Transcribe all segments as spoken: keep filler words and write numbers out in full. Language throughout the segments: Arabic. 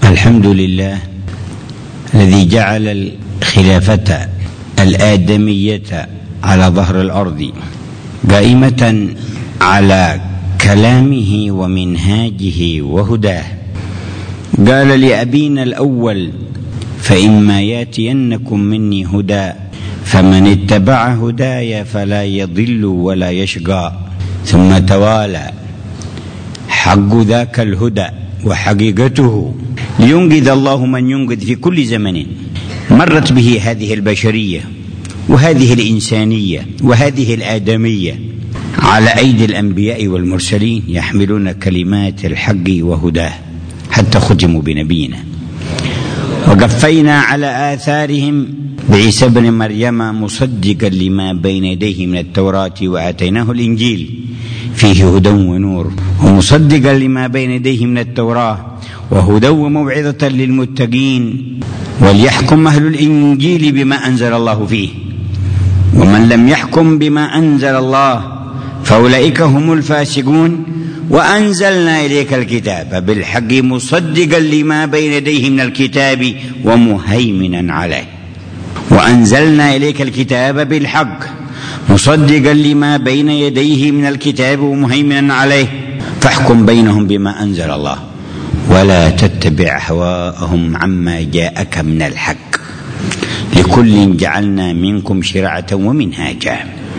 الحمد لله الذي جعل الخلافة الآدمية على ظهر الأرض قائمة على كلامه ومنهاجه وهداه. قال لأبينا الأول: فإما ياتينكم مني هدى فمن اتبع هداي فلا يضل ولا يشقى. ثم توالى حق ذاك الهدى وحقيقته لينقذ الله من ينقذ في كل زمن مرت به هذه البشرية وهذه الإنسانية وهذه الآدمية على أيدي الأنبياء والمرسلين يحملون كلمات الحق وهداه حتى ختموا بنبينا. وقفينا على آثارهم بعيسى ابن مريم مصدقا لما بين يديه من التوراة وآتيناه الإنجيل فيه هدى ونور، ومصدقا لما بين يديه من التوراة وهدى وموعظة للمتقين، وليحكم أهل الإنجيل بما أنزل الله فيه، ومن لم يحكم بما أنزل الله فأولئك هم الفاسقون. وأنزلنا إليك الكتاب بالحق مصدقا لما بين يديه من الكتاب ومهيمنا عليه. وأنزلنا إليك الكتاب بالحق مصدقا لما بين يديه من الكتاب ومهيمنا عليه فاحكم بينهم بما أنزل الله ولا تتبع أهواءهم عما جاءك من الحق لكل جعلنا منكم شرعة ومنهاجا.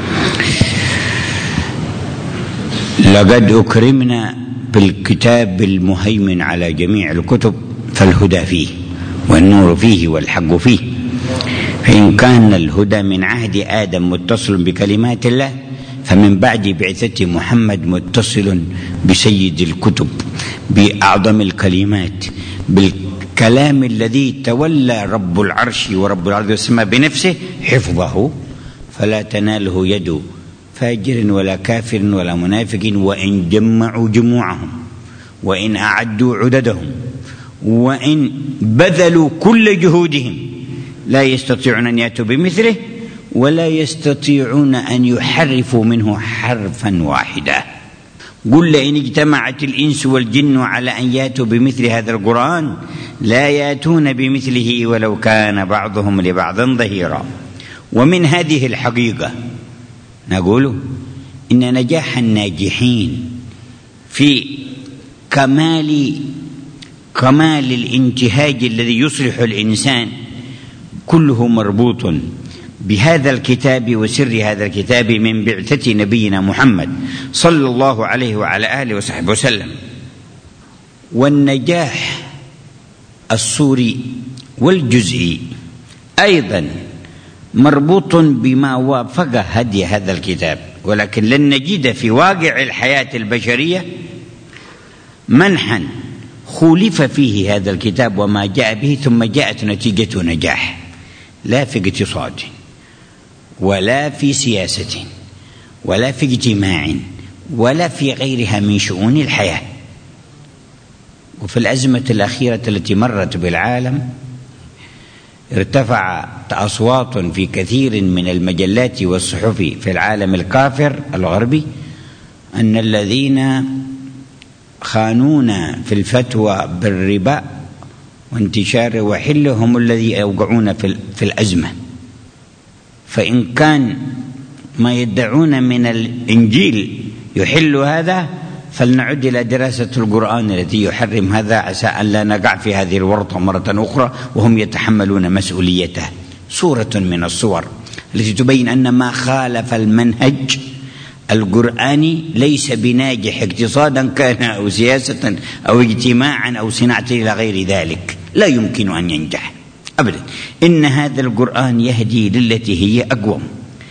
لقد أكرمنا بالكتاب المهيمن على جميع الكتب فالهدى فيه والنور فيه والحق فيه. فإن كان الهدى من عهد آدم متصل بكلمات الله فمن بعد بعثة محمد متصل بسيد الكتب بأعظم الكلمات بالكلام الذي تولى رب العرش ورب الأرض والسماء بنفسه حفظه، فلا تناله يد فاجر ولا كافر ولا منافق وإن جمعوا جموعهم وإن أعدوا عددهم وإن بذلوا كل جهودهم لا يستطيعون أن يأتوا بمثله ولا يستطيعون أن يحرفوا منه حرفا واحدا. قل لئن اجتمعت الإنس والجن على أن يأتوا بمثل هذا القرآن لا يأتون بمثله ولو كان بعضهم لبعض ظهيرا. ومن هذه الحقيقة نقول إن نجاح الناجحين في كمال كمال الانتهاج الذي يصلح الإنسان كله مربوط بهذا الكتاب وسر هذا الكتاب من بعثة نبينا محمد صلى الله عليه وعلى آله وصحبه وسلم. والنجاح الصوري والجزئي أيضا مربوط بما وافق هدي هذا الكتاب، ولكن لن نجد في واقع الحياة البشرية منحا خولف فيه هذا الكتاب وما جاء به ثم جاءت نتيجة نجاح، لا في اقتصاد ولا في سياسة ولا في اجتماع ولا في غيرها من شؤون الحياة. وفي الأزمة الأخيرة التي مرت بالعالم ارتفعت أصوات في كثير من المجلات والصحف في العالم الكافر الغربي أن الذين خانونا في الفتوى بالربا وانتشار وحله هم الذي أوقعون في الأزمة. فإن كان ما يدعون من الإنجيل يحل هذا فلنعد إلى دراسة القرآن الذي يحرم هذا عسى أن لا نقع في هذه الورطة مرة أخرى وهم يتحملون مسؤوليته. صورة من الصور التي تبين أن ما خالف المنهج القرآني ليس بناجح اقتصادا كان أو سياسة أو اجتماعا أو صناعة إلى غير ذلك، لا يمكن أن ينجح أبدا. إن هذا القرآن يهدي للتي هي أقوم.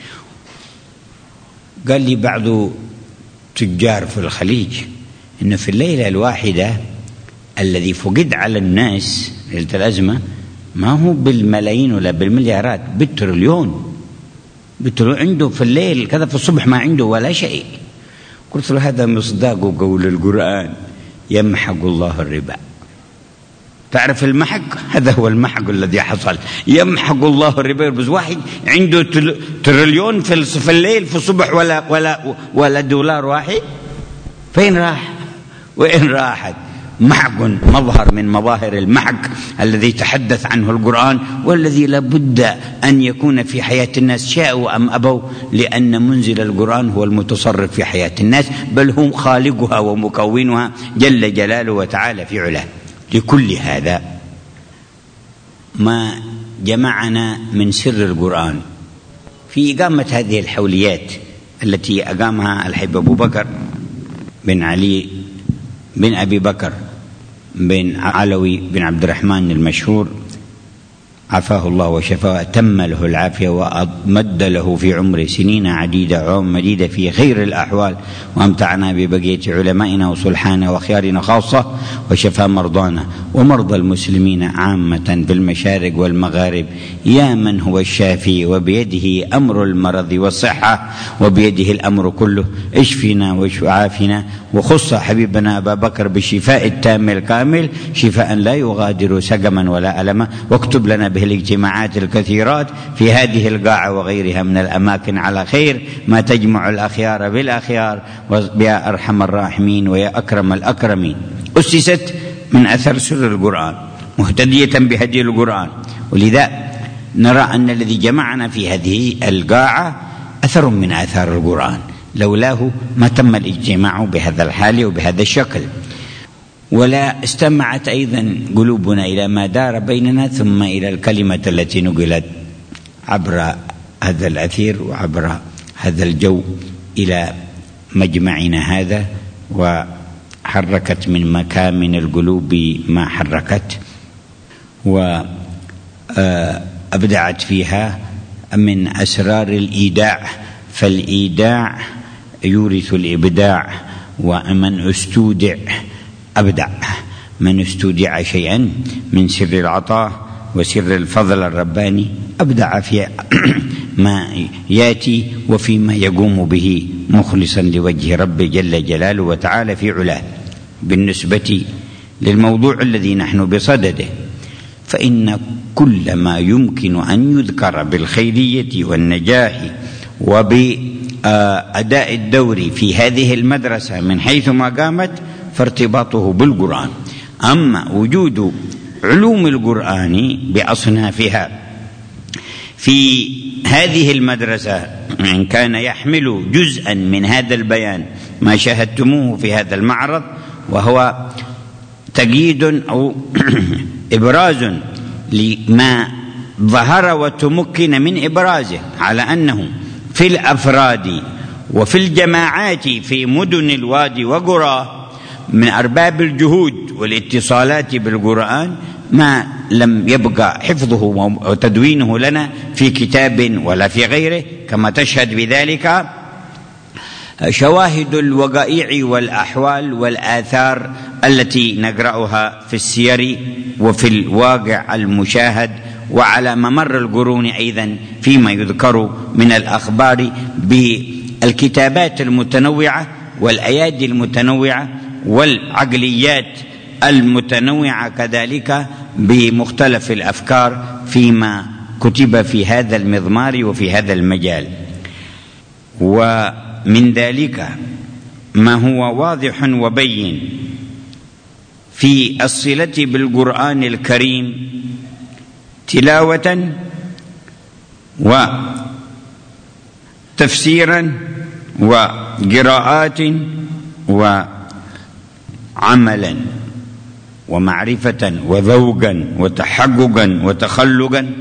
قال لي بعض تجار في الخليج إن في الليلة الواحدة الذي فقد على الناس ليلة الأزمة ما هو بالملايين ولا بالمليارات، بالتريليون. بالتريليون عنده في الليل كذا في الصبح ما عنده ولا شيء. قلت له هذا مصداق قول القرآن يمحق الله الربا. تعرف المحق؟ هذا هو المحق الذي حصل. يمحق الله الربا. بس واحد عنده تريليون في الليل في الصبح ولا ولا ولا دولار واحد، فين راح؟ وين راحت؟ محق مظهر من مظاهر المحق الذي تحدث عنه القرآن، والذي لابد أن يكون في حياة الناس شاءوا أم أبوا، لأن منزل القرآن هو المتصرف في حياة الناس، بل هم خالقها ومكونها جل جلاله وتعالى في علاه. لكل هذا ما جمعنا من سر القرآن في إقامة هذه الحوليات التي أقامها الحبيب أبو بكر بن علي بن أبي بكر بن علوي بن عبد الرحمن المشهور، عافاه الله وشفاه، تم له العافية وأمد له في عمره سنين عديدة عوام مديدة في خير الأحوال، وأمتعنا ببقية علمائنا وصلحانا وخيارنا خاصة، وشفى مرضانا ومرضى المسلمين عامة في المشارق والمغارب، يا من هو الشافي وبيده أمر المرض والصحة، وبيده الأمر كله، اشفنا وعافنا، وخص حبيبنا أبا بكر بالشفاء التام الكامل، شفاء لا يغادر سقما ولا ألما، واكتب لنا به الاجتماعات الكثيرات في هذه القاعة وغيرها من الأماكن على خير ما تجمع الأخيار بالأخيار، ويا أرحم الراحمين ويا أكرم الأكرمين. أسست من أثر سر القرآن مهتدية بهدي القرآن، ولذا نرى أن الذي جمعنا في هذه القاعة أثر من آثار القرآن، لولاه ما تم الاجتماع بهذا الحال وبهذا الشكل. ولا استمعت أيضا قلوبنا إلى ما دار بيننا، ثم إلى الكلمة التي نقلت عبر هذا الأثير وعبر هذا الجو إلى مجمعنا هذا، وحركت من مكامن القلوب ما حركت، وأبدعت فيها من أسرار الإيداع، فالإيداع يورث الإبداع، ومن استودع أبدع، من استودع شيئا من سر العطاء وسر الفضل الرباني أبدع في ما ياتي وفيما يقوم به مخلصا لوجه ربه جل جلاله وتعالى في علاه. بالنسبة للموضوع الذي نحن بصدده، فإن كل ما يمكن أن يذكر بالخيرية والنجاح وبأداء الدور في هذه المدرسة من حيث ما قامت فارتباطه بالقرآن. أما وجود علوم القرآن بأصنافها في هذه المدرسة إن كان يحمل جزءا من هذا البيان ما شاهدتموه في هذا المعرض، وهو تقييد أو إبراز لما ظهر وتمكن من إبرازه، على أنه في الأفراد وفي الجماعات في مدن الوادي وقرى من أرباب الجهود والاتصالات بالقرآن ما لم يبقى حفظه وتدوينه لنا في كتاب ولا في غيره، كما تشهد بذلك شواهد الوقائع والأحوال والآثار التي نقرأها في السير وفي الواقع المشاهد، وعلى ممر القرون أيضا فيما يذكر من الأخبار بالكتابات المتنوعة والأيادي المتنوعة والعقليات المتنوعة كذلك بمختلف الأفكار فيما كتب في هذا المضمار وفي هذا المجال. ومن ذلك ما هو واضح وبين في الصلة بالقرآن الكريم تلاوة وتفسيرا وقراءات وعملا ومعرفة وذوقا وتحققا وتخلقا.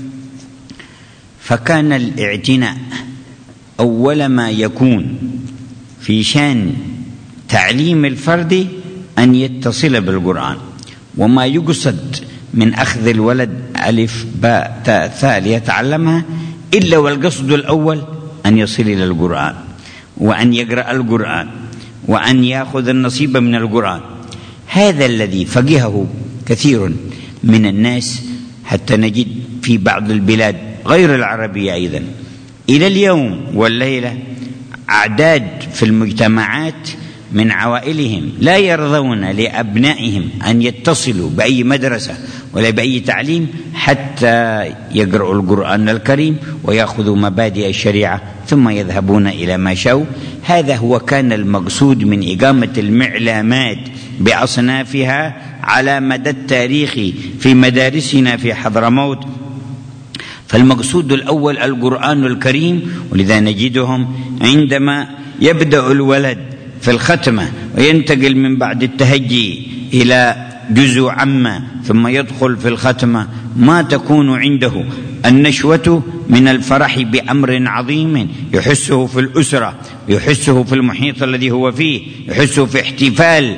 فكان الاعتناء أول ما يكون في شأن تعليم الفرد أن يتصل بالقرآن، وما يقصد من أخذ الولد ألف باء تاء ثاء ليتعلمها إلا والقصد الأول أن يصل إلى القرآن، وأن يقرأ القرآن، وأن يأخذ النصيب من القرآن. هذا الذي فقهه كثير من الناس، حتى نجد في بعض البلاد غير العربية أيضا إلى اليوم والليلة أعداد في المجتمعات من عوائلهم لا يرضون لأبنائهم أن يتصلوا بأي مدرسة ولا بأي تعليم حتى يقرأوا القرآن الكريم ويأخذوا مبادئ الشريعة ثم يذهبون إلى ما شاءوا. هذا هو كان المقصود من إقامة المعلمات بأصنافها على مدى التاريخ في مدارسنا في حضرموت. فالمقصود الأول القرآن الكريم، ولذا نجدهم عندما يبدأ الولد في الختمة وينتقل من بعد التهجي إلى جزء عامة ثم يدخل في الختمة ما تكون عنده النشوة من الفرح بأمر عظيم يحسه في الأسرة، يحسه في المحيط الذي هو فيه، يحسه في احتفال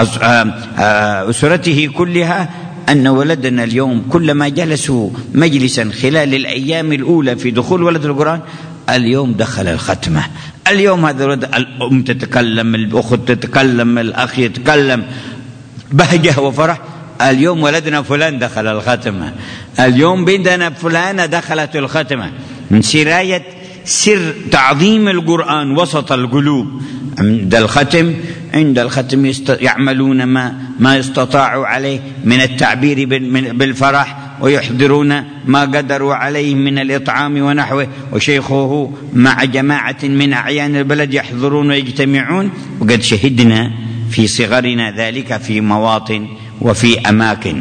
أسرته كلها، أن ولدنا اليوم كلما جلسوا مجلسا خلال الأيام الأولى في دخول ولد القرآن اليوم دخل الختمة، اليوم هذا الولد الأم تتكلم، الأخت تتكلم، الأخ يتكلم، بهجة وفرح. اليوم ولدنا فلان دخل الختمة، اليوم بنتنا فلانة دخلت الختمة، من سراية سر تعظيم القرآن وسط القلوب. عند الختم عند الختم يعملون ما ما استطاعوا عليه من التعبير بالفرح، ويحضرون ما قدروا عليه من الإطعام ونحوه، وشيخه مع جماعة من أعيان البلد يحضرون ويجتمعون. وقد شهدنا في صغرنا ذلك في مواطن وفي أماكن.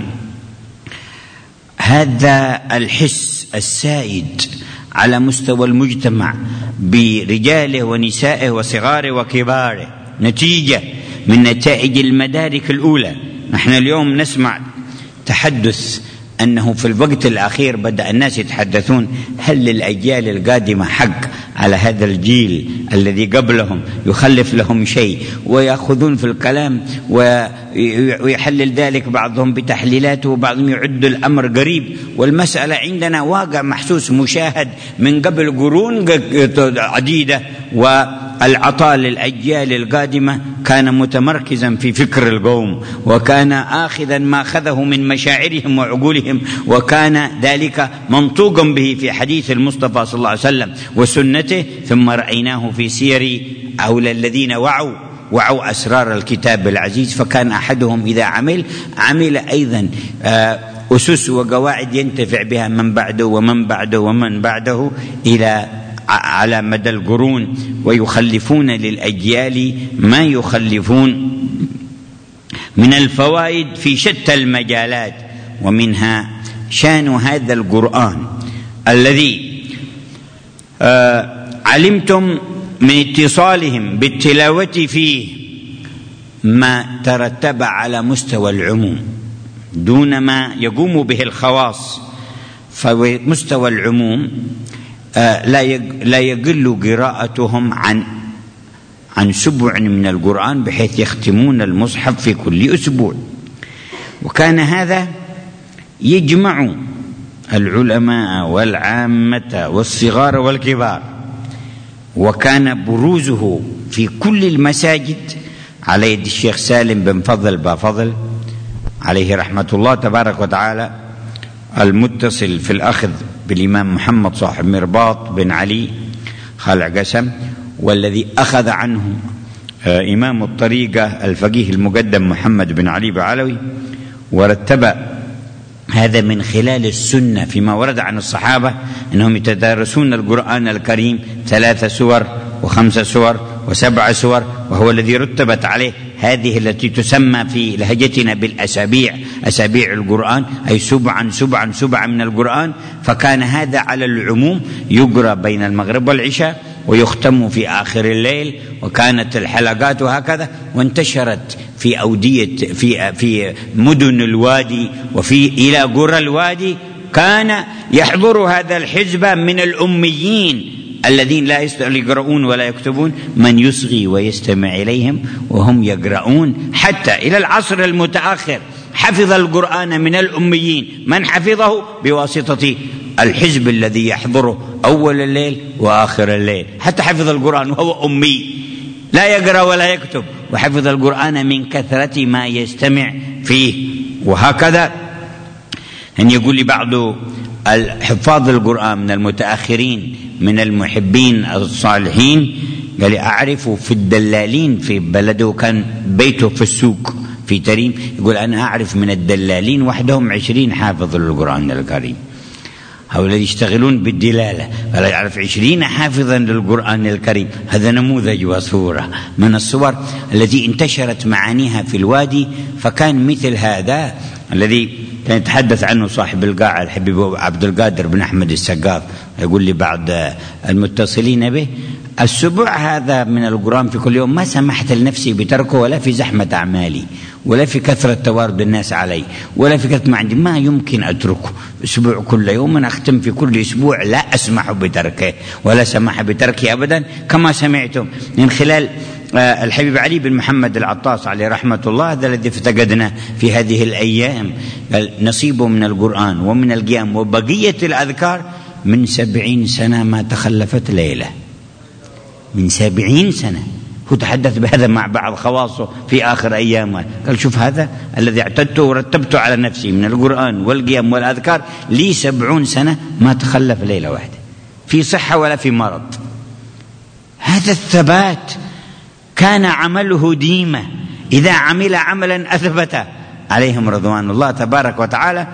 هذا الحس السائد على مستوى المجتمع برجاله ونسائه وصغاره وكباره نتيجة من نتائج المدارك الأولى. نحن اليوم نسمع تحدث أنه في الوقت الأخير بدأ الناس يتحدثون هل للأجيال القادمة حق على هذا الجيل الذي قبلهم يخلف لهم شيء، ويأخذون في الكلام ويحلل ذلك بعضهم بتحليلاته وبعضهم يعد الأمر قريب، والمسألة عندنا واقع محسوس مشاهد من قبل قرون عديدة. والعطاء للأجيال القادمة كان متمركزا في فكر القوم، وكان آخذا ما أخذه من مشاعرهم وعقولهم، وكان ذلك منطوقا به في حديث المصطفى صلى الله عليه وسلم وسنته. ثم رأيناه في سير أولى الذين وعوا وعوا أسرار الكتاب العزيز، فكان أحدهم إذا عمل عمل أيضا أسس وقواعد ينتفع بها من بعده ومن بعده ومن بعده إلى على مدى القرون، ويخلفون للأجيال ما يخلفون من الفوائد في شتى المجالات. ومنها شان هذا القرآن الذي آه علمتم من اتصالهم بالتلاوة فيه ما ترتب على مستوى العموم دون ما يقوم به الخواص. فمستوى العموم آه لا يقل قراءتهم عن عن سبع من القرآن، بحيث يختمون المصحف في كل أسبوع. وكان هذا يجمع العلماء والعامة والصغار والكبار، وكان بروزه في كل المساجد على يد الشيخ سالم بن فضل بافضل عليه رحمة الله تبارك وتعالى، المتصل في الأخذ بالإمام محمد صاحب مرباط بن علي خالع قسم، والذي أخذ عنه إمام الطريقة الفقيه المقدم محمد بن علي بعلوي، ورتب هذا من خلال السنة فيما ورد عن الصحابة أنهم يتدارسون القرآن الكريم ثلاث سور وخمس سور وسبع سور، وهو الذي رتبت عليه هذه التي تسمى في لهجتنا بالأسابيع، أسابيع القرآن، أي سبعا سبعا سبعا من القرآن. فكان هذا على العموم يقرأ بين المغرب والعشاء ويختم في آخر الليل، وكانت الحلقات هكذا، وانتشرت في أودية في في مدن الوادي وفي إلى قرى الوادي. كان يحضر هذا الحزب من الأميين الذين لا يقرؤون ولا يكتبون من يصغي ويستمع إليهم وهم يقرؤون، حتى إلى العصر المتأخر حفظ القرآن من الأميين من حفظه بواسطة الحزب الذي يحضره أول الليل وآخر الليل، حتى حفظ القرآن وهو أمي لا يقرأ ولا يكتب، وحفظ القرآن من كثرة ما يستمع فيه. وهكذا أن يقول لي بعض حفاظ القرآن من المتأخرين من المحبين الصالحين، قال لي أعرف في الدلالين في بلده، كان بيته في السوق في تريم، يقول أنا أعرف من الدلالين وحدهم عشرين حافظ للقرآن الكريم. هؤلاء يشتغلون بالدلالة، فلا يعرف عشرين حافظا للقرآن الكريم. هذا نموذج وصورة من الصور التي انتشرت معانيها في الوادي. فكان مثل هذا الذي كان يتحدث عنه صاحب القاعة الحبيب عبد القادر بن أحمد السقاف، يقول لي بعض المتصلين به: السبع هذا من القرآن في كل يوم ما سمحت لنفسي بتركه، ولا في زحمة أعمالي، ولا في كثرة توارد الناس علي، ولا في كثرة ما عندي، ما يمكن أتركه. أسبوع كل يوم أنا أختم في كل أسبوع، لا أسمح بتركه ولا سمح بتركه أبدا، كما سمعتم من خلال الحبيب علي بن محمد العطاس عليه رحمة الله، هذا الذي افتقدنا في هذه الأيام. نصيبه من القرآن ومن القيام وبقية الأذكار من سبعين سنة ما تخلفت ليلة، من سبعين سنة. هو تحدث بهذا مع بعض خواصه في آخر أيامه، قال: شوف هذا الذي اعتدته ورتبته على نفسي من القرآن والقيام والأذكار، لي سبعون سنة ما تخلف ليلة واحدة في صحة ولا في مرض. هذا الثبات كان عمله ديمة، إذا عمل عملا أثبت عليهم رضوان الله تبارك وتعالى.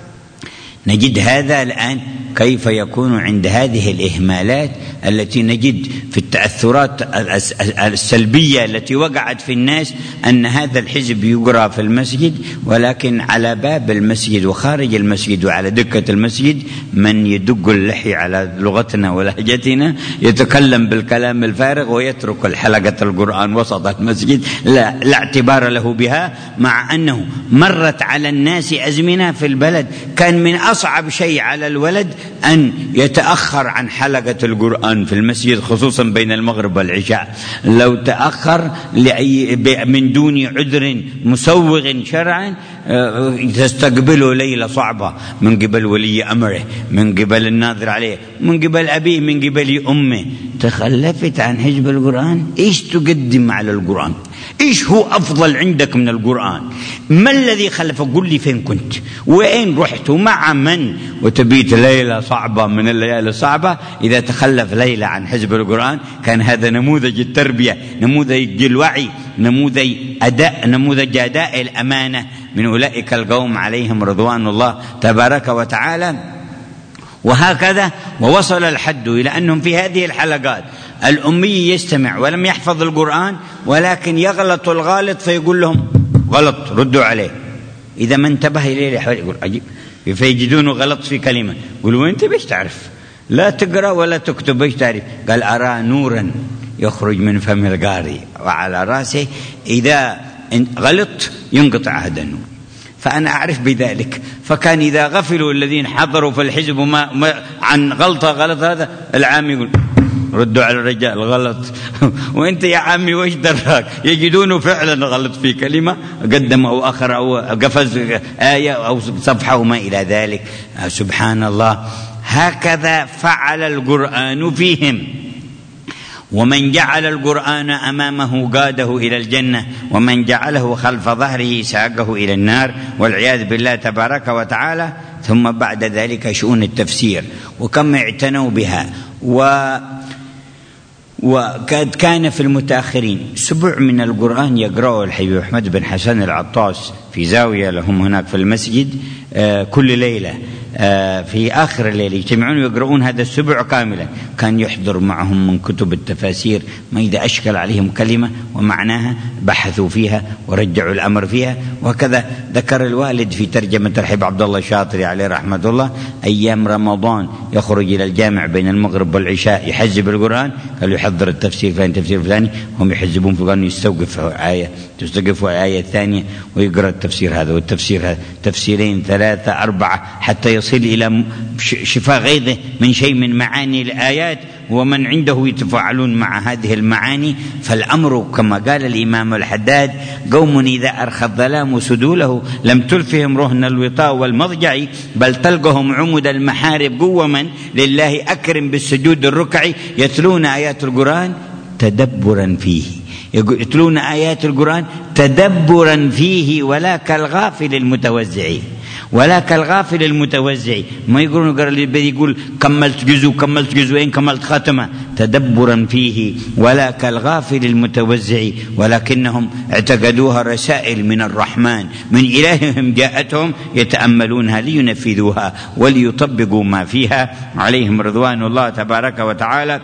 نجد هذا الآن كيف يكون عند هذه الإهمالات التي نجد في التأثرات السلبية التي وقعت في الناس، أن هذا الحزب يقرأ في المسجد، ولكن على باب المسجد وخارج المسجد وعلى دكة المسجد من يدق اللحي على لغتنا ولهجتنا، يتكلم بالكلام الفارغ ويترك الحلقة القرآن وسط المسجد، لا, لا اعتبار له بها، مع أنه مرت على الناس أزمنة في البلد كان من أصعب شيء على الولد أن يتأخر عن حلقة القرآن في المسجد، خصوصا بين المغرب والعشاء. لو تأخر من دون عذر مسوغ شرعا تستقبله ليلة صعبة من قبل ولي أمره، من قبل الناظر عليه، من قبل أبيه، من قبل أمه. تخلفت عن حزب القرآن، إيش تقدم على القرآن؟ إيش هو أفضل عندك من القرآن؟ ما الذي خلفك؟ قل لي فين كنت، وين رحت، ومع من، وتبيت ليلة صعبة من الليالي الصعبة إذا تخلف ليلة عن حزب القرآن. كان هذا نموذج التربية، نموذج الوعي، نموذج أداء نموذج أداء الأمانة من أولئك القوم عليهم رضوان الله تبارك وتعالى. وهكذا ووصل الحد إلى أنهم في هذه الحلقات الأمي يستمع ولم يحفظ القرآن، ولكن يغلط الغالط فيقول لهم غلط ردوا عليه. إذا ما انتبه إليه يقول عجيب، فيجدونه غلط في كلمة، يقولوا أنت بيش تعرف، لا تقرأ ولا تكتب بيش تعرف. قال: أرى نورا يخرج من فم القارئ وعلى رأسه إذا غلط ينقطع هذا النور، فأنا أعرف بذلك. فكان إذا غفلوا الذين حضروا في الحزب ما ما عن غلطة غلط هذا العام يقول ردوا على الرجال غلط وانت يا عمي وش دراك؟ يجدونه فعلا غلط في كلمة، قدم أو أخر أو قفز آية أو صفحة وما إلى ذلك. سبحان الله، هكذا فعل القرآن فيهم. ومن جعل القرآن أمامه قاده إلى الجنة، ومن جعله خلف ظهره ساقه إلى النار والعياذ بالله تبارك وتعالى. ثم بعد ذلك شؤون التفسير، وكم اعتنوا بها. و وقد كان في المتأخرين سبع من القرآن يقرأه الحبيب أحمد بن حسن العطاس في زاوية لهم هناك في المسجد كل ليلة، في آخر الليل يجتمعون ويقرؤون هذا السبع كاملا. كان يحضر معهم من كتب التفاسير ما إذا أشكل عليهم كلمة ومعناها بحثوا فيها ورجعوا الأمر فيها. وكذا ذكر الوالد في ترجمة الحبيب عبد الله الشاطري عليه رحمة الله: أيام رمضان يخرج إلى الجامع بين المغرب والعشاء يحزب القرآن، قالوا يحضر التفسير فلان تفسير فلاني، هم يحزبون في القرآن، يستوقف آية تستوقف آية الثانية ويقرأ التفسير هذا والتفسير هذا، تفسيرين ثلاثة أربعة حتى يصل إلى شفاء غيظه من شيء من معاني الآيات، ومن عنده يتفاعلون مع هذه المعاني. فالأمر كما قال الإمام الحداد: قوم إذا أرخى الظلام سدوله لم تلفهم رهن الوطاء والمضجع، بل تلقهم عمد المحارب قوما لله أكرم بالسجود الركعي، يتلون آيات القرآن تدبرا فيه، يتلون آيات القرآن تدبرا فيه ولا كالغافل المتوزع. ولا كالغافل المتوزع، ما يقولون يقول كملت جزء كملت جزئين كملت ختمة تدبرا فيه، ولا كالغافل المتوزع، ولكنهم اعتقدوها رسائل من الرحمن من إلههم جاءتهم يتأملونها لينفذوها وليطبقوا ما فيها عليهم رضوان الله تبارك وتعالى.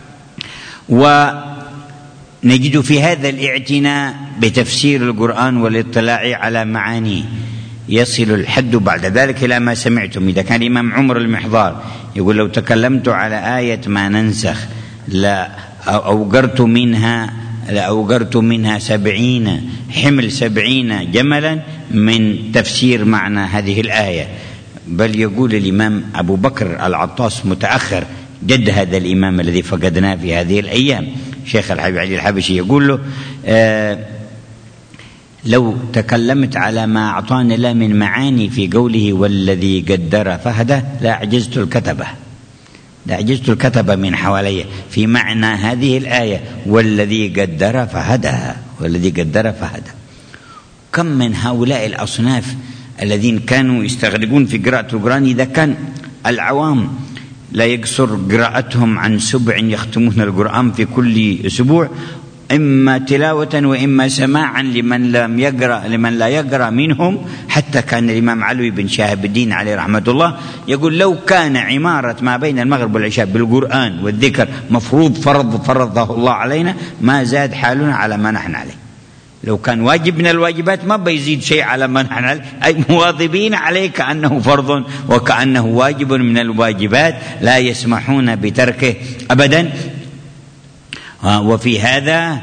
ونجد في هذا الاعتناء بتفسير القرآن والاطلاع على معانيه يصل الحد بعد ذلك إلى ما سمعتم. إذا كان الإمام عمر المحضار يقول لو تكلمت على آية ما ننسخ لا أوقرت منها لأوقرت منها سبعين حمل سبعين جملا من تفسير معنى هذه الآية. بل يقول الإمام أبو بكر العطاس متأخر جد هذا الإمام الذي فقدناه في هذه الأيام شيخ الحبيب علي الحبشي، يقول له آه لو تكلمت على ما أعطاني الله من معاني في قوله والذي قدر فهده لأعجزت الكتبة لأعجزت الكتبة من حوالي في معنى هذه الآية والذي قدر فهده والذي قدر فهده. كم من هؤلاء الأصناف الذين كانوا يستغرقون في قراءة القرآن، إذا كان العوام لا يقصر قراءتهم عن سبع يختمون القرآن في كل أسبوع، إما تلاوة وإما سماعا لمن لم يقرأ لمن لا يقرأ منهم. حتى كان الإمام علوي بن شهاب الدين عليه رحمة الله يقول لو كان عمارة ما بين المغرب والعشاء بالقرآن والذكر مفروض فرض فرضه الله علينا ما زاد حالنا على ما نحن عليه. لو كان واجب من الواجبات ما بيزيد شيء على ما نحن عليه، أي مواظبين عليه كأنه فرض وكأنه واجب من الواجبات لا يسمحون بتركه أبدا. وفي هذا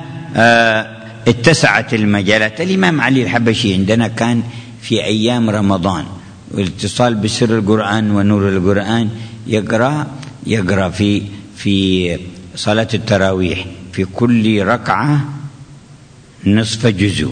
اتسعت المجالات. الإمام علي الحبشي عندنا كان في أيام رمضان والاتصال بسر القرآن ونور القرآن يقرأ يقرأ في في صلاة التراويح في كل ركعة نصف جزء،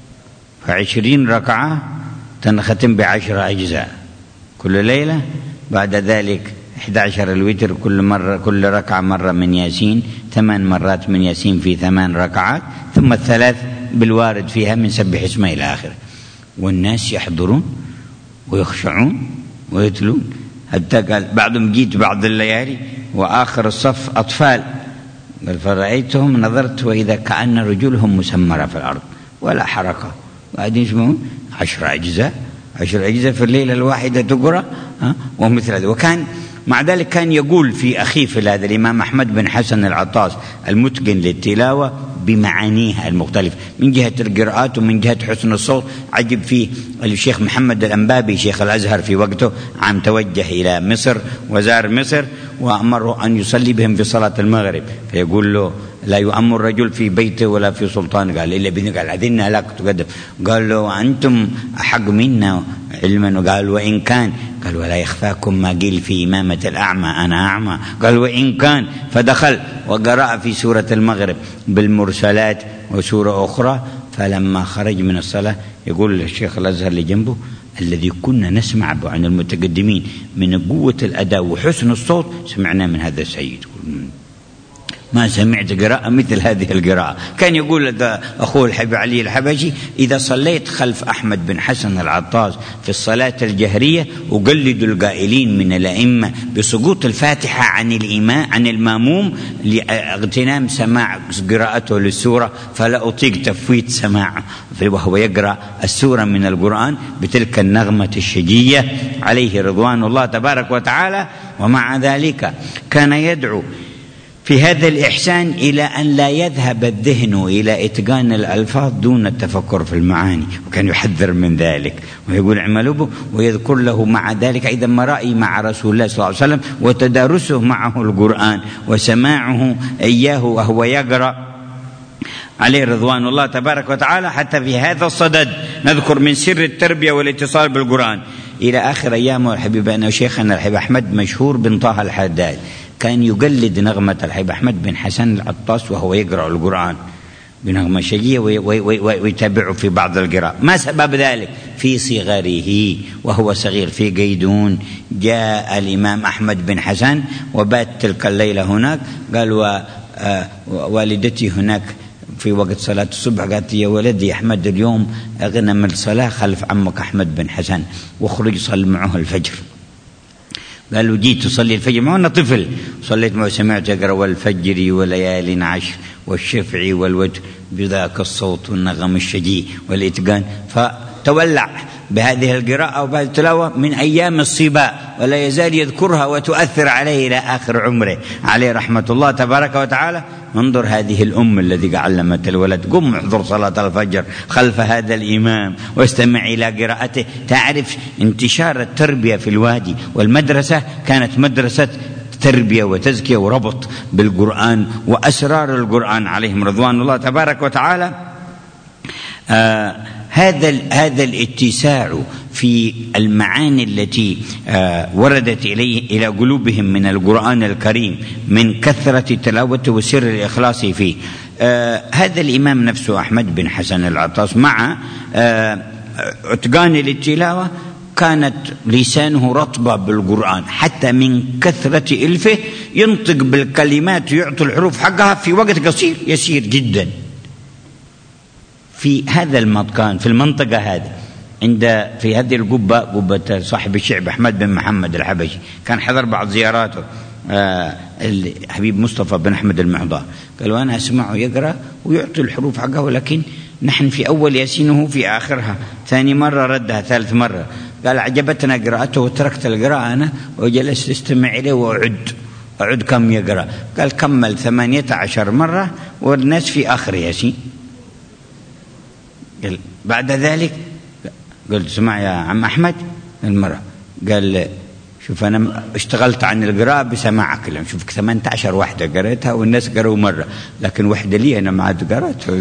فعشرين ركعة تنختم بعشر أجزاء كل ليلة. بعد ذلك إحدى عشر الوتر كل مرة كل ركعة مرة من ياسين، ثمان مرات من ياسين في ثمان ركعات، ثم الثلاث بالوارد فيها من سبح اسمه إلى آخره. والناس يحضرون ويخشعون ويتلون، حتى قال بعضهم جيت بعض الليالي وآخر الصف أطفال قال فرأيتهم نظرت وإذا كأن رجلهم مسمرة في الأرض ولا حركة، وبعدين يسمعون عشر أجزاء عشر أجزاء في الليلة الواحدة تقرأ ومثل هذا. وكان مع ذلك كان يقول في أخيف هذا الإمام أحمد بن حسن العطاس المتقن للتلاوة بمعانيها المختلفة من جهة القراءات ومن جهة حسن الصوت. عجب فيه الشيخ محمد الأنبابي شيخ الأزهر في وقته عام توجه إلى مصر وزار مصر وأمره أن يصلي بهم في صلاة المغرب، فيقول له لا يؤم الرجل في بيته ولا في سلطان، قال إلا بني قال أذنا لك تقدم، قال له أنتم أحق منا علما، وقال وإن كان، قال ولا يخفاكم ما قيل في إمامة الأعمى أنا أعمى، قال وإن كان. فدخل وقرأ في سورة المغرب بالمرسلات وسورة أخرى، فلما خرج من الصلاة يقول الشيخ الأزهر اللي جنبه الذي كنا نسمع عن المتقدمين من قوة الأداء وحسن الصوت سمعنا من هذا السيد، ما سمعت قراءة مثل هذه القراءة. كان يقول أخوه الحبيب علي الحبشي إذا صليت خلف أحمد بن حسن العطاس في الصلاة الجهرية أقلد القائلين من الأئمة بسقوط الفاتحة عن الإمام عن الماموم لاغتنام سماع قراءته للسورة، فلا أطيق تفويت سماعه وهو يقرأ السورة من القرآن بتلك النغمة الشجية عليه رضوان الله تبارك وتعالى. ومع ذلك كان يدعو في هذا الإحسان إلى أن لا يذهب الذهن إلى إتقان الألفاظ دون التفكر في المعاني، وكان يحذر من ذلك ويقول اعملوا به، ويذكر له مع ذلك أيضا مرائي مع رسول الله صلى الله عليه وسلم وتدارسه معه القرآن وسماعه إياه وهو يقرأ عليه رضوان الله تبارك وتعالى. حتى في هذا الصدد نذكر من سر التربية والاتصال بالقرآن إلى آخر أيامه الحبيب أنا وشيخنا الحبيب أحمد مشهور بن طه الحداد كان يقلد نغمة الحبيب أحمد بن حسن العطاس وهو يقرأ القرآن بنغمة شجية ويتابعه في بعض القراءة. ما سبب ذلك؟ في صغره وهو صغير في قيدون جاء الإمام أحمد بن حسن وبات تلك الليلة هناك، قال ووالدتي هناك في وقت صلاة الصبح قالت يا ولدي أحمد اليوم أغنم الصلاة خلف عمك أحمد بن حسن واخرج صل معه الفجر. قال له جيت أصلي الفجر معه، أنا طفل صليت معه، سمعت يقرأ والفجر وليال عشر والشفع والوتر بذاك الصوت والنغم الشجي والإتقان، فتولع بهذه القراءة وبهذه التلاوة من أيام الصبا، ولا يزال يذكرها وتؤثر عليه إلى آخر عمره عليه رحمة الله تبارك وتعالى. انظر هذه الأم الذي علمت الولد، قم احضر صلاة الفجر خلف هذا الإمام واستمع إلى قراءته. تعرف انتشار التربية في الوادي، والمدرسة كانت مدرسة تربية وتزكية وربط بالقرآن وأسرار القرآن عليهم رضوان الله تبارك وتعالى. آه هذا هذا الاتساع في المعاني التي آه وردت إليه إلى قلوبهم من القرآن الكريم من كثرة تلاوته وسر الإخلاص فيه. آه هذا الإمام نفسه أحمد بن حسن العطاس مع آه اتقان التلاوة كانت لسانه رطبة بالقرآن، حتى من كثرة إلفه ينطق بالكلمات ويعطي الحروف حقها في وقت قصير يسير جدا. في هذا المكان في المنطقة هذه عند في هذه القبة، قبة صاحب الشعب أحمد بن محمد الحبشي، كان حضر بعض زياراته آه الحبيب مصطفى بن أحمد المعضاء، قالوا أنا أسمعه يقرأ ويعطي الحروف حقها، ولكن نحن في أول ياسينه في آخرها، ثاني مرة ردها، ثالث مرة قال عجبتنا قراءته وتركت القراءة أنا وجلست استمع إليه وأعد أعد كم يقرأ، قال كمل ثمانية عشر مرة والناس في آخر ياسين. قال بعد ذلك قلت سمع يا عم أحمد المرة، قال شوف أنا اشتغلت عن القراءة بسماعك، لما شوفك ثمانية عشر واحدة قرأتها والناس قرأوا مرة، لكن واحدة لي أنا ما عاد قرأتها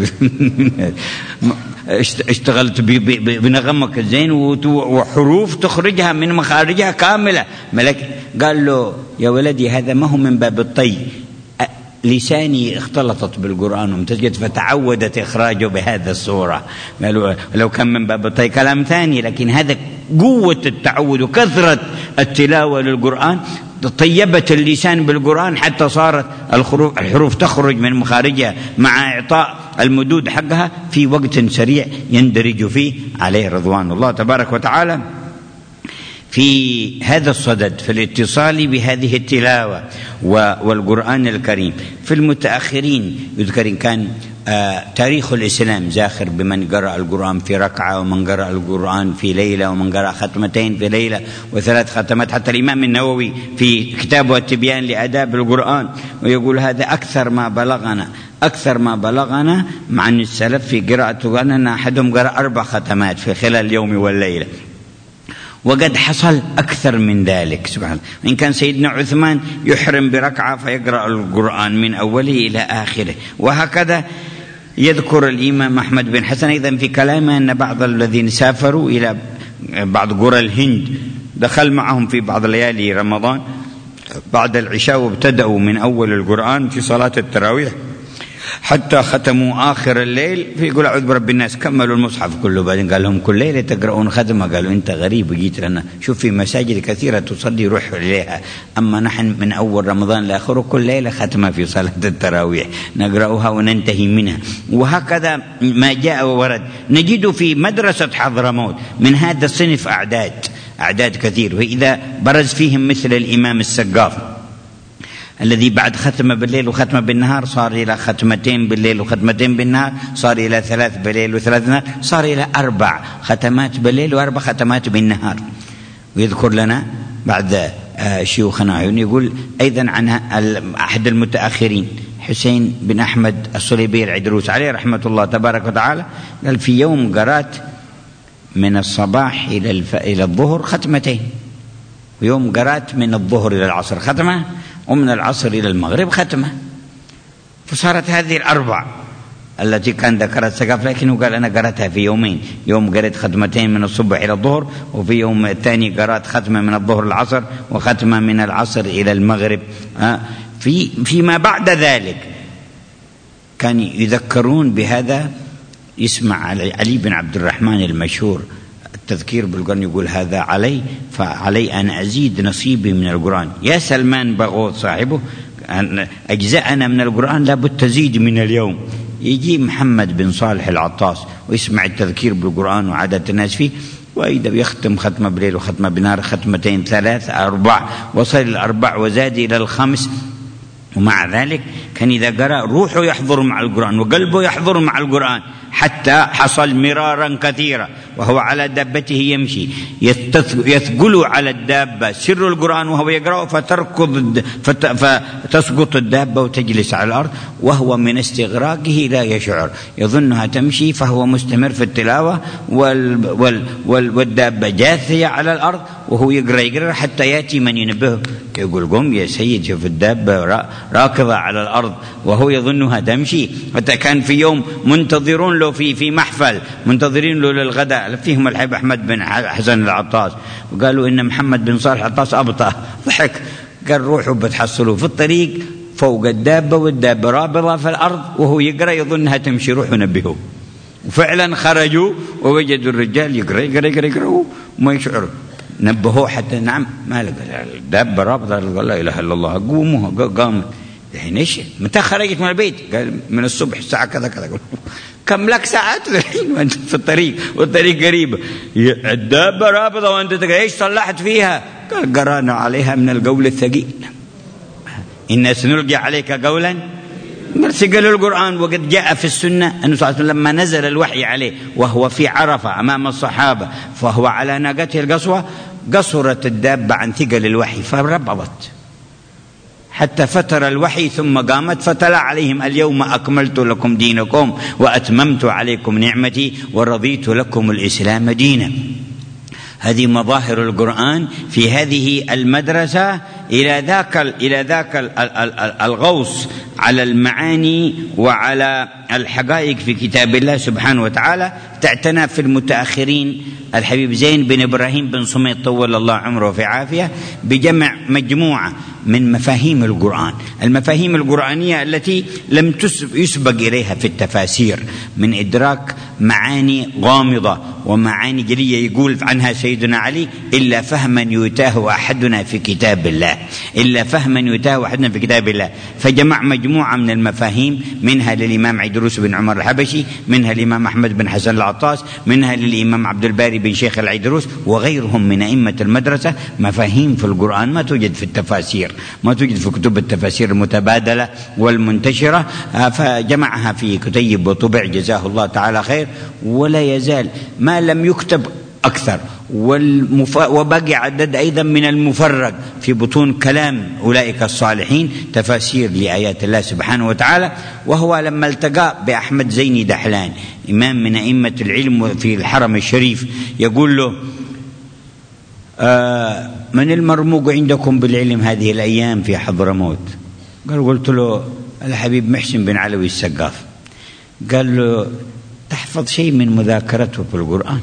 اشتغلت بنغمك الزين وحروف تخرجها من مخارجها كاملة ملك. قال له يا ولدي هذا ما هو من باب الطي، لساني اختلطت بالقرآن وامتزجت فتعودت إخراجه بهذا الصورة. قالوا لو كان من باب الطي كلام ثاني، لكن هذا قوة التعود وكثرة التلاوة للقرآن طيبت اللسان بالقرآن حتى صارت الحروف تخرج من مخارجها مع إعطاء المدود حقها في وقت سريع يندرج فيه عليه رضوان الله تبارك وتعالى. في هذا الصدد في الاتصال بهذه التلاوة والقرآن الكريم. في المتأخرين يذكر إن كان آه تاريخ الإسلام زاخر بمن قرأ القرآن في ركعة ومن قرأ القرآن في ليلة ومن قرأ ختمتين في ليلة وثلاث ختمات، حتى الإمام النووي في كتابه التبيان لآداب القرآن ويقول هذا أكثر ما بلغنا أكثر ما بلغنا عن السلف في قراءته أن أحدهم قرأ أربع ختمات في خلال اليوم والليلة، وقد حصل أكثر من ذلك سبحان الله. وإن كان سيدنا عثمان يحرم بركعة فيقرأ القرآن من أوله إلى آخره. وهكذا يذكر الإمام أحمد بن حسن أيضا في كلامه أن بعض الذين سافروا إلى بعض قرى الهند دخل معهم في بعض ليالي رمضان بعد العشاء وابتدأوا من أول القرآن في صلاة التراويح حتى ختموا آخر الليل، فيقول أعوذ برب الناس، كملوا المصحف كله. بعدين قال لهم كل ليلة تقرؤون ختمة؟ قالوا أنت غريب وجيت لنا، شوف في مساجد كثيرة تصلي روح إليها، أما نحن من أول رمضان لآخره كل ليلة ختمة في صلاة التراويح نقرأها وننتهي منها. وهكذا ما جاء وورد نجد في مدرسة حضرموت من هذا الصنف أعداد أعداد كثير، وإذا برز فيهم مثل الإمام السقاف الذي بعد ختمة بالليل وختمة بالنهار صار إلى ختمتين بالليل وختمتين بالنهار، صار إلى ثلاث بالليل وثلاث بالنهار، صار إلى أربع ختمات بالليل وأربع ختمات بالنهار. ويذكر لنا بعد شيوخنا يقول أيضا عن أحد المتأخرين حسين بن أحمد الصليبي العدروس عليه رحمة الله تبارك وتعالى، قال في يوم قرأت من الصباح إلى الف... إلى الظهر ختمتين، ويوم قرأت من الظهر إلى العصر ختمة، ومن العصر إلى المغرب ختمة. فصارت هذه الأربع التي كان ذكرت سقاف، لكنه قال أنا قرأتها في يومين، يوم قرأت ختمتين من الصبح إلى الظهر، وفي يوم الثاني قرأت ختمة من الظهر إلى العصر وختمة من العصر إلى المغرب. في فيما بعد ذلك كان يذكرون بهذا. يسمع علي بن عبد الرحمن المشهور التذكير بالقرآن يقول هذا علي فعلي أن أزيد نصيبي من القرآن. يا سلمان بغوث صاحبه أجزاءنا من القرآن لابد تزيد من اليوم، يجي محمد بن صالح العطاس ويسمع التذكير بالقرآن وعادة الناس فيه، وإذا يختم ختمة بليل وختمة بنهار، ختمتين ثلاث أربع، وصل الأربع وزاد إلى الخمس. ومع ذلك كان إذا قرأ روحه يحضر مع القرآن وقلبه يحضر مع القرآن، حتى حصل مرارا كثيرا وهو على دابته يمشي يثقل على الدابة سر القرآن وهو يقرأ، فتركض فتسقط الدابة وتجلس على الأرض، وهو من استغراقه لا يشعر، يظنها تمشي فهو مستمر في التلاوة وال وال وال والدابة جاثية على الأرض وهو يقرأ يقرأ حتى يأتي من ينبهه يقول قم يا سيد، شوف الدابة راكضة على الأرض، وهو يظنها تمشي. حتى كان في يوم منتظرون له في في محفل، منتظرين له للغداء، فيهم الحبيب أحمد بن حسن العطاس، وقالوا إن محمد بن صالح العطاس أبطأ، ضحك قال روحوا بتحصلوا في الطريق فوق الدابة والدابة رابضة في الأرض وهو يقرأ يظنها تمشي، روحوا نبهوا. وفعلا خرجوا ووجدوا الرجال يقرأ يقرأ يقرأ يقرأ وما يشعروا، نبهوه حتى نعم ما لقى الدابة رابضة، قال لا إله إلا الله، قوموا قامت. الحين ايش متى خرجت من البيت؟ قال من الصبح الساعة كذا كذا. كم لك ساعات الحين وانت في الطريق والطريق قريبة، الدابة رابضة وانت تقول ايش صلحت فيها؟ قال قرانا عليها من القول الثقيل، إن سنلقي عليك قولا ثقل. القرآن وقد جاء في السنة أنه صلى الله عليه وسلم لما نزل الوحي عليه وهو في عرفة أمام الصحابة فهو على ناقته القصوى، قصرت الدابة عن ثقل الوحي فربضت حتى فتر الوحي، ثم قامت فتلا عليهم اليوم أكملت لكم دينكم وأتممت عليكم نعمتي ورضيت لكم الإسلام دينا. هذه مظاهر القرآن في هذه المدرسة إلى ذاك إلى ذاك الغوص على المعاني وعلى الحقائق في كتاب الله سبحانه وتعالى. تعتنى في المتأخرين الحبيب زين بن إبراهيم بن صميت طول الله عمره في عافية بجمع مجموعة من مفاهيم القرآن، المفاهيم القرآنية التي لم يسبق إليها في التفاسير من إدراك معاني غامضة ومعاني جلية يقول عنها سيدنا علي إلا فهما يؤتاه أحدنا في كتاب الله، إلا فهما يؤتاه أحدنا في كتاب الله. فجمع مجموعة من المفاهيم، منها للإمام عيدروس بن عمر الحبشي، منها للإمام أحمد بن حسن العطاس، منها للإمام عبد الباري بن شيخ العيدروس وغيرهم من أئمة المدرسة، مفاهيم في القرآن ما توجد في التفاسير، ما توجد في كتب التفاسير المتبادلة والمنتشرة، فجمعها في كتيب وطبع جزاه الله تعالى خير، ولا يزال ما لم يكتب أكثر، والمف... وبقي عدد أيضا من المفرق في بطون كلام أولئك الصالحين تفاسير لآيات الله سبحانه وتعالى. وهو لما التقى بأحمد زيني دحلان إمام من أئمة العلم في الحرم الشريف يقول له آه من المرموق عندكم بالعلم هذه الأيام في حضرموت؟ قال قلت له الحبيب محسن بن علوي السقاف. قال له تحفظ شيء من مذاكرته في القرآن؟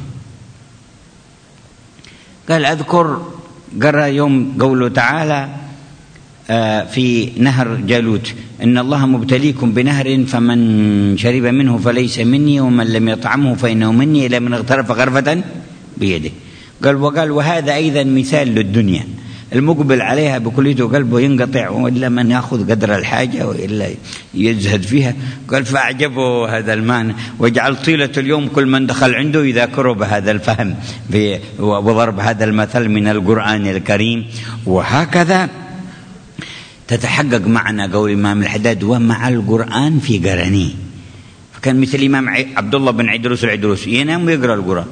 قال أذكر قرأ يوم قوله تعالى في نهر جالوت إن الله مبتليكم بنهر فمن شرب منه فليس مني ومن لم يطعمه فإنه مني إلا من اغترف غرفة بيده. قال وقال وهذا أيضا مثال للدنيا، المقبل عليها بكليته قلبه ينقطع وإلا من يأخذ قدر الحاجة وإلا يزهد فيها. قال فأعجبه هذا المعنى وجعل طيلة اليوم كل من دخل عنده يذاكره بهذا الفهم وضرب هذا المثل من القرآن الكريم. وهكذا تتحقق معنا قول الإمام الحداد ومع القرآن في قرنيه. فكان مثل الإمام عبد الله بن عيدروس العيدروس ينام ويقرأ القرآن،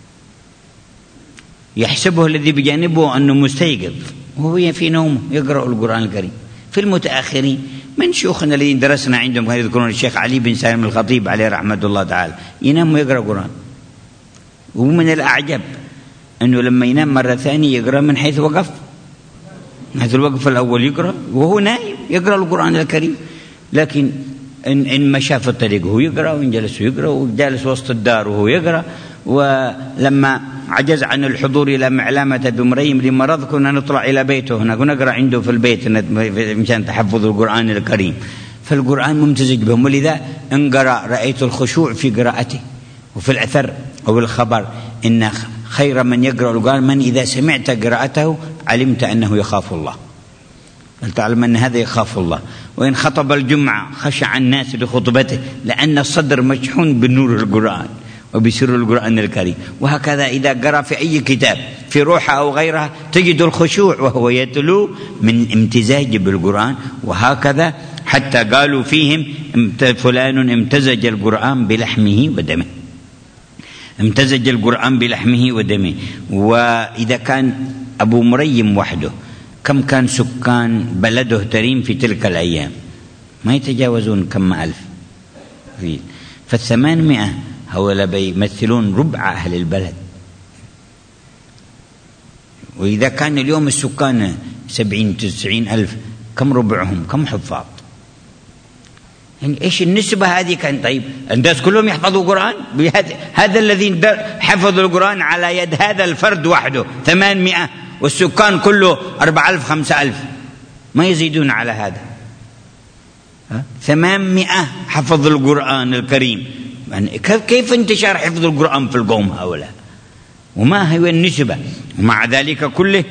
يحسبه الذي بجانبه أنه مستيقظ وهو في نومه يقرأ القرآن الكريم. في المتأخرين من شيوخنا الذين درسنا عندهم كانوا يذكرون الشيخ علي بن سالم الخطيب عليه رحمة الله تعالى ينام ويقرأ القرآن. ومن الأعجب أنه لما ينام مرة ثانية يقرأ من حيث وقف، من حيث الوقف الأول يقرأ وهو نايم يقرأ القرآن الكريم. لكن إن, إن مشى في الطريق وهو يقرأ وإن جلس يقرأ وجالس وسط الدار وهو يقرأ. ولما عجز عن الحضور إلى معلمة بمريم لمرض كنا نطلع إلى بيته هناك ونقرأ عنده في البيت مشان تحفظ القرآن الكريم. فالقرآن ممتزج بهم، ولذا إن قرأ رأيت الخشوع في قراءته. وفي الأثر أو الخبر إن خير من يقرأ القرآن من إذا سمعت قراءته علمت أنه يخاف الله. تعلم أن هذا يخاف الله. وإن خطب الجمعة خشع الناس لخطبته، لأن الصدر مشحون بنور القرآن وبسر القرآن الكريم. وهكذا إذا قرأ في أي كتاب في روحة أو غيرها تجد الخشوع وهو يتلو من امتزاج بالقرآن. وهكذا حتى قالوا فيهم فلان امتزج القرآن بلحمه ودمه، امتزج القرآن بلحمه ودمه. وإذا كان أبو مريم وحده، كم كان سكان بلده تريم في تلك الأيام؟ ما يتجاوزون كم ألف. فالثمانمائة هؤلاء بيمثلون ربع أهل البلد. وإذا كان اليوم السكان سبعين تسعين ألف، كم ربعهم؟ كم حفاظ؟ يعني إيش النسبة هذه؟ كان طيب الناس كلهم يحفظوا القرآن؟ هذا الذين حفظوا القرآن على يد هذا الفرد وحده ثمانمائة، والسكان كله أربعة ألف خمسة ألف، ما يزيدون على هذا. ثمانمائة حفظ القرآن الكريم. يعني كيف انتشار حفظ القرآن في القوم هؤلاء؟ وما هي النسبة؟ ومع ذلك كله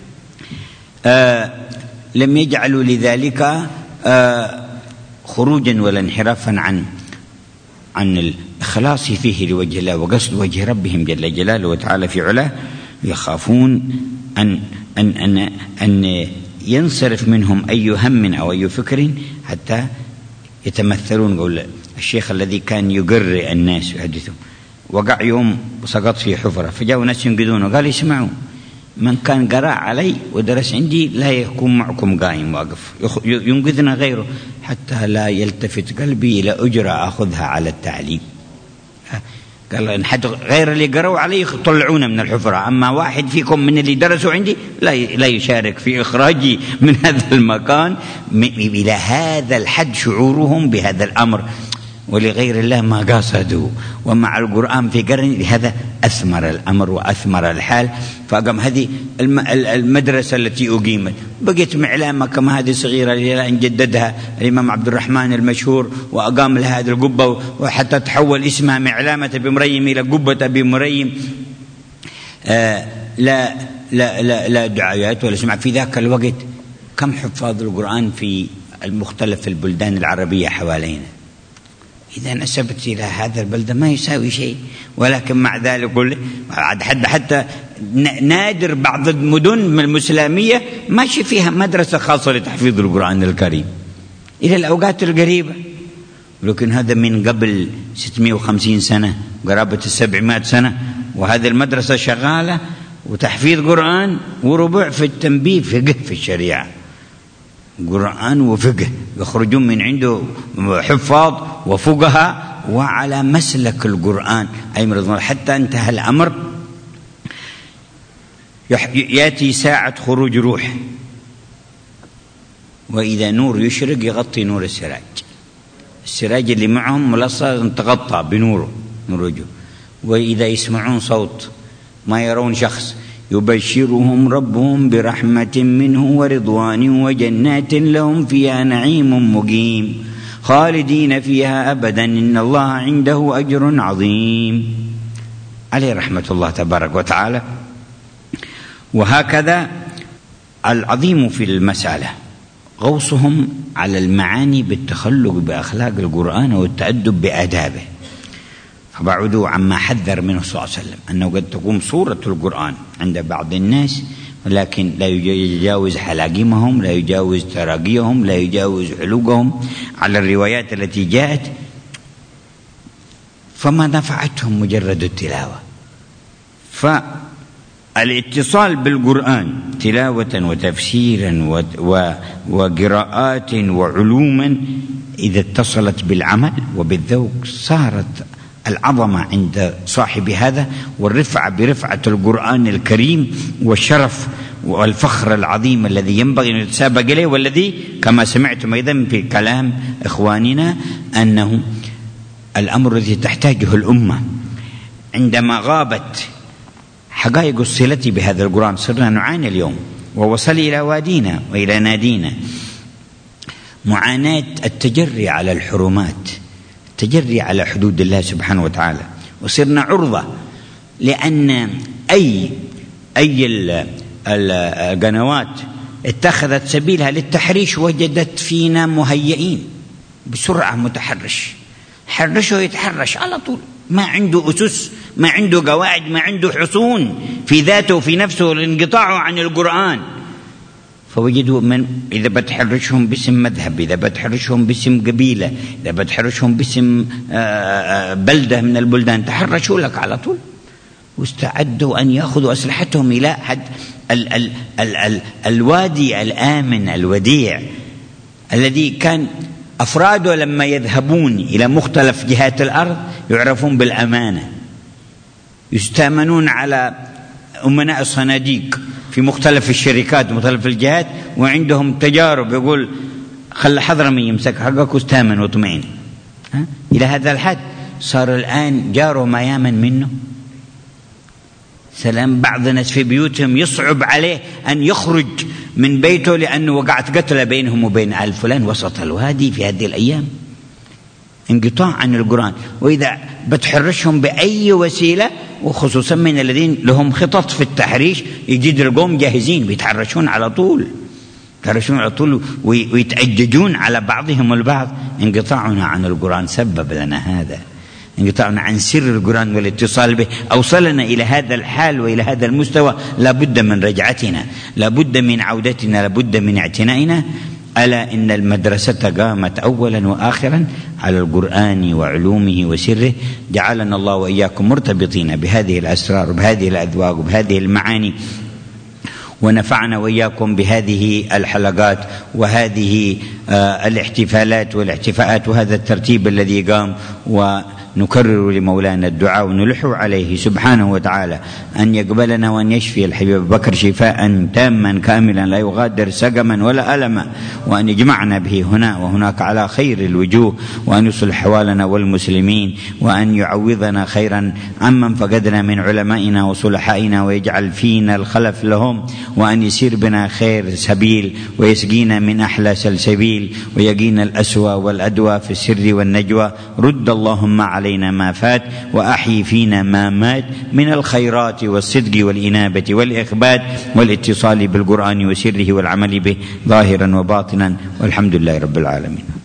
آه لم يجعلوا لذلك آه خروجا ولا انحرافا عن عن الإخلاص فيه لوجه الله وقصد وجه ربهم جل جلاله وتعالى في علاه. يخافون أن أن أن أن ينصرف منهم أي هم أو أي فكر حتى يتمثلون. قول الشيخ الذي كان يقرئ الناس يحدثهم، وقع يوم سقط في حفرة، فجاءوا ناس ينقذونه، قال اسمعوا، من كان قرأ علي ودرس عندي لا يكون معكم قائم واقف، ينقذنا غيره، حتى لا يلتفت قلبي إلى أجرة أخذها على التعليم. قال إن حد غير اللي قرأوا علي طلعونا من الحفرة، أما واحد فيكم من اللي درسوا عندي لا لا يشارك في إخراجي من هذا المكان. إلى هذا الحد شعورهم بهذا الأمر، ولغير الله ما قاصدوا، ومع القرآن في قرن، لهذا أثمر الأمر وأثمر الحال. فقام هذه المدرسة التي أقيمت بقيت معلامة كما هذه صغيرة إلى أن جددها الإمام عبد الرحمن المشهور وأقام لها هذه القبة، وحتى تحول اسمها معلامة بمريم إلى قبة بمريم. آه لا لا لا لا دعايات ولا سمع. في ذاك الوقت كم حفاظ القرآن في المختلف البلدان العربية حوالينا؟ إذا نسبت إلى هذا البلد ما يساوي شيء، ولكن مع ذلك كله حتى حتى نادر بعض المدن الإسلامية ماشي فيها مدرسة خاصة لتحفيظ القرآن الكريم إلى الأوقات القريبة. لكن هذا من قبل ستمائة وخمسين سنة، قرابة السبعمائة سنة، وهذه المدرسة شغالة وتحفيظ قرآن وربع في التنبيه فقه في الشريعة، قرآن وفقه، يخرجون من عنده حفاظ وفقهاء وعلى مسلك القرآن أي، حتى انتهى الأمر يأتي ساعة خروج روح، وإذا نور يشرق يغطي نور السراج، السراج اللي معهم ملصق تغطى بنوره نورجه، وإذا يسمعون صوت ما يرون شخص، يبشرهم ربهم برحمة منه ورضوان وجنات لهم فيها نعيم مقيم خالدين فيها أبدا إن الله عنده أجر عظيم، عليه رحمة الله تبارك وتعالى. وهكذا العظيم في المسألة غوصهم على المعاني بالتخلق بأخلاق القرآن والتأدب بآدابه، فبعدوا عما حذر منه صلى الله عليه وسلم أنه قد تقوم صورة القرآن عند بعض الناس، ولكن لا يجاوز حلاقمهم، لا يجاوز تراقيهم، لا يجاوز علوقهم على الروايات التي جاءت، فما نفعتهم مجرد التلاوة. فالاتصال بالقرآن تلاوة وتفسيرا وقراءات وعلوما إذا اتصلت بالعمل وبالذوق صارت العظمة عند صاحب هذا، والرفعة برفعة القرآن الكريم، والشرف والفخر العظيم الذي ينبغي أن يتسابق إليه، والذي كما سمعتم أيضا في كلام إخواننا أنه الأمر الذي تحتاجه الأمة عندما غابت حقائق الصلة بهذا القرآن. صرنا نعاني اليوم ووصل إلى وادينا وإلى نادينا معاناة التجري على الحرمات، التجري على حدود الله سبحانه وتعالى، وصرنا عرضة لأن أي أي القنوات اتخذت سبيلها للتحريش وجدت فينا مهيئين بسرعة متحرش، حرشه يتحرش على طول، ما عنده أسس، ما عنده قواعد، ما عنده حصون في ذاته وفي نفسه لانقطاعه عن القرآن. فوجدوا من إذا بتحرشهم باسم مذهب، إذا بتحرشهم باسم قبيلة، إذا بتحرشهم باسم بلدة من البلدان، تحرشوا لك على طول، واستعدوا أن يأخذوا أسلحتهم إلى حد ال ال ال ال الوادي الآمن الوديع الذي كان أفراده لما يذهبون إلى مختلف جهات الأرض يعرفون بالأمانة، يستأمنون على أمناء الصناديق في مختلف الشركات ومختلف الجهات، وعندهم تجارب يقول خل حضرمي يمسك حقك واستأمن واطمئن. إلى هذا الحد صار الآن جاره ما يامن منه. سلام، بعض الناس في بيوتهم يصعب عليه أن يخرج من بيته لأنه وقعت قتلة بينهم وبين آل فلان وسط الوادي في هذه الأيام. انقطاع عن القرآن. وإذا بتحرشهم بأي وسيلة، وخصوصا من الذين لهم خطط في التحريش، يجد القوم جاهزين بيتحرشون على طول، يتحرشون على طول ويتأججون على بعضهم البعض. انقطاعنا عن القرآن سبب لنا هذا، انقطاعنا عن سر القرآن والاتصال به أوصلنا إلى هذا الحال وإلى هذا المستوى. لا بد من رجعتنا، لا بد من عودتنا، لا بد من اعتنائنا. ألا إن المدرسة قامت أولا وآخرا على القرآن وعلومه وسره. جعلنا الله وإياكم مرتبطين بهذه الأسرار وبهذه الأذواق وبهذه المعاني، ونفعنا وإياكم بهذه الحلقات وهذه الاحتفالات والاحتفاءات وهذا الترتيب الذي قام. ونكرر لمولانا الدعاء ونلح عليه سبحانه وتعالى أن يقبلنا وأن يشفي الحبيب بكر شفاء تاما كاملا لا يغادر سقما ولا ألما، وأن يجمعنا به هنا وهناك على خير الوجوه، وأن يصلح حوالنا والمسلمين، وأن يعوضنا خيرا عمن فقدنا من علمائنا وصلحائنا، ويجعل فينا الخلف لهم، وأن يسير بنا خير سبيل ويسقينا من أحلى سلسبيل، ويقينا الأسوأ والأدوى في السر والنجوى. رد اللهم علينا ما فات، وأحيي فينا ما مات من الخيرات والصدق والإنابة والإخبات والاتصال بالقرآن وسره والعمل به ظاهرا وباطنا، والحمد لله رب العالمين.